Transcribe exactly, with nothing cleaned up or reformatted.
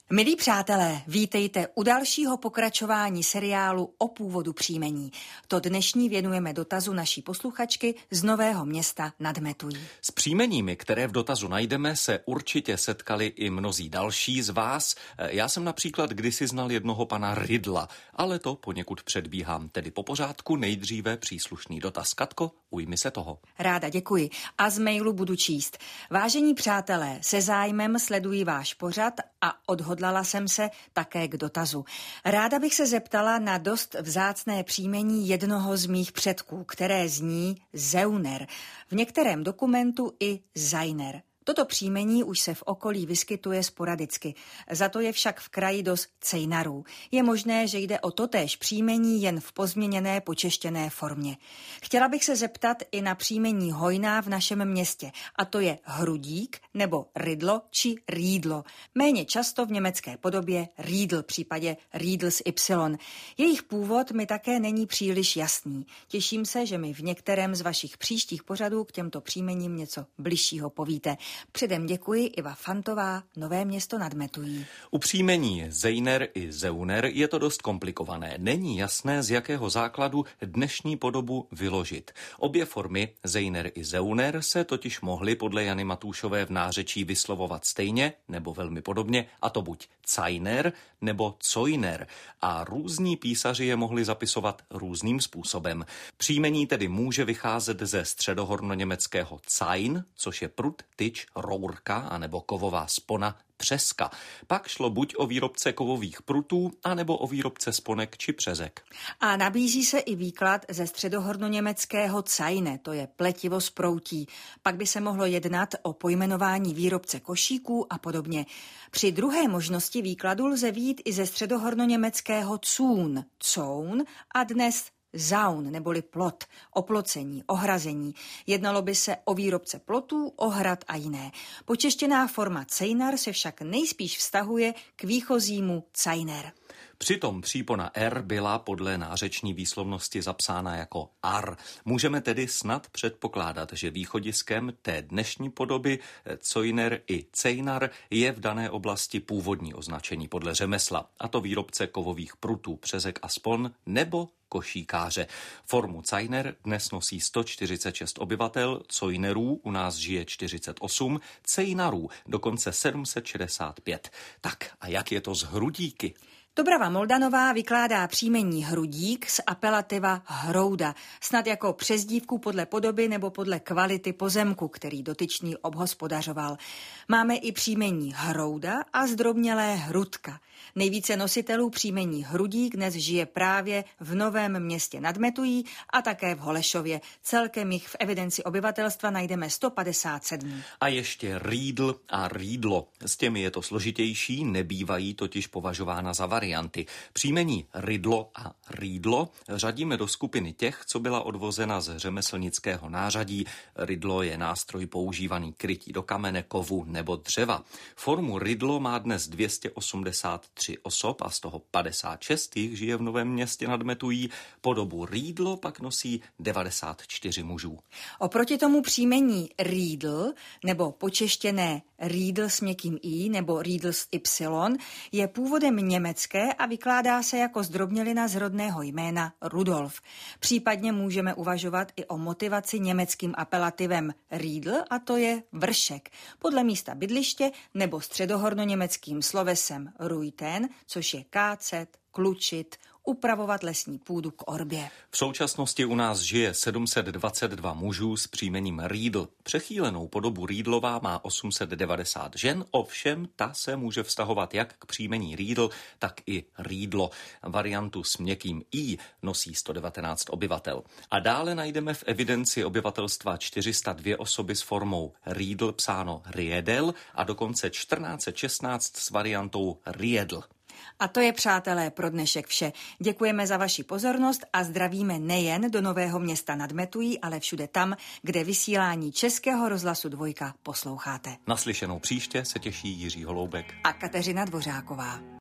Milí přátelé, vítejte u dalšího pokračování seriálu o původu příjmení. To dnešní věnujeme dotazu naší posluchačky z Nového Města nad Metují. S příjmeními, které v dotazu najdeme, se určitě setkali i mnozí další z vás. Já jsem například kdysi znal jednoho pana Rydla, ale to poněkud předbíhám, tedy po pořádku nejdříve příslušný dotaz. Katko, ujmi se toho. Ráda děkuji a z mailu budu číst. Vážení přátelé, se zájmem sleduji váš pořad a odhodlala jsem se také k dotazu. Ráda bych se zeptala na dost vzácné příjmení jednoho z mých předků, které zní Zeuner, v některém dokumentu i Zajner. Toto příjmení už se v okolí vyskytuje sporadicky, za to je však v kraji dost Cejnarů. Je možné, že jde o totéž příjmení jen v pozměněné počeštěné formě. Chtěla bych se zeptat i na příjmení hojná v našem městě, a to je Hrudík nebo Rydlo či Rýdlo. Méně často v německé podobě Riedl, případě Riedl s Y. Jejich původ mi také není příliš jasný. Těším se, že mi v některém z vašich příštích pořadů k těmto příjmením něco bližšího povíte. Předem děkuji, Iva Fantová, Nové Město nad Metují. U příjmení Zejner i Zeuner je to dost komplikované. Není jasné, z jakého základu dnešní podobu vyložit. Obě formy, Zejner i Zeuner, se totiž mohly podle Jany Matúšové v nářečí vyslovovat stejně nebo velmi podobně, a to buď Cajner nebo Cojner. A různí písaři je mohli zapisovat různým způsobem. Příjmení tedy může vycházet ze středohornoněmeckého Zain, což je prut, tyč, rourka anebo kovová spona, přeska. Pak šlo buď o výrobce kovových prutů, anebo o výrobce sponek či přezek. A nabízí se i výklad ze středohornoněmeckého Cajne, to je pletivo z proutí. Pak by se mohlo jednat o pojmenování výrobce košíků a podobně. Při druhé možnosti výkladu lze vyjít i ze středohornoněmeckého Cún, coun a dnes zaun neboli plot, oplocení, ohrazení. Jednalo by se o výrobce plotů, ohrad a jiné. Počeštěná forma Cejnar se však nejspíš vztahuje k výchozímu Cajner. Přitom přípona R byla podle nářeční výslovnosti zapsána jako ar. Můžeme tedy snad předpokládat, že východiskem té dnešní podoby Cojner i Cejnar je v dané oblasti původní označení podle řemesla, a to výrobce kovových prutů, přezek a spon nebo košíkáře. Formu Cajner dnes nosí sto čtyřicet šest obyvatel, Cojnerů u nás žije čtyřicet osm, Cejnarů dokonce sedm set šedesát pět. Tak a jak je to s Hrudíky? Dobrava Moldanová vykládá příjmení Hrudík z apelativa Hrouda, snad jako přezdívku podle podoby nebo podle kvality pozemku, který dotyčný obhospodařoval. Máme i příjmení Hrouda a zdrobnělé Hrudka. Nejvíce nositelů příjmení Hrudík dnes žije právě v Novém Městě nad Metují a také v Holešově. Celkem jich v evidenci obyvatelstva najdeme sto padesát sedm. A ještě Rýdl a Rýdlo. S těmi je to složitější, nebývají totiž považována za varianty. Příjmení Rydlo a Rýdlo řadíme do skupiny těch, co byla odvozena z řemeslnického nářadí. Rydlo je nástroj používaný krytí do kamene, kovu nebo dřeva. Formu Rydlo má dnes dvě stě osmdesát tři osob a z toho padesát šest jich žije v Novém Městě nad Metují. Podobu Rýdlo pak nosí devadesát čtyři mužů. Oproti tomu příjmení Rýdl nebo počeštěné Rýdl s měkkým i nebo Rýdl s Y je původem německé a vykládá se jako zdrobnělina z rodného jména Rudolf. Případně můžeme uvažovat i o motivaci německým apelativem Rýdl, a to je vršek, podle místa bydliště nebo středohornoněmeckým slovesem Ruiten, což je kácet, klučit, upravovat lesní půdu k orbě. V současnosti u nás žije sedm set dvacet dva mužů s příjmením Rýdl. Přechýlenou podobu Rýdlová má osm set devadesát žen, ovšem ta se může vztahovat jak k příjmení Rýdl, tak i Rýdlo. Variantu s měkkým i nosí sto devatenáct obyvatel. A dále najdeme v evidenci obyvatelstva čtyři sta dva osoby s formou Rýdl psáno Riedel a dokonce čtrnáct set šestnáct s variantou Riedl. A to je, přátelé, pro dnešek vše. Děkujeme za vaši pozornost a zdravíme nejen do Nového Města nad Metují, ale všude tam, kde vysílání Českého rozhlasu Dvojka posloucháte. Naslyšenou příště se těší Jiří Holoubek a Kateřina Dvořáková.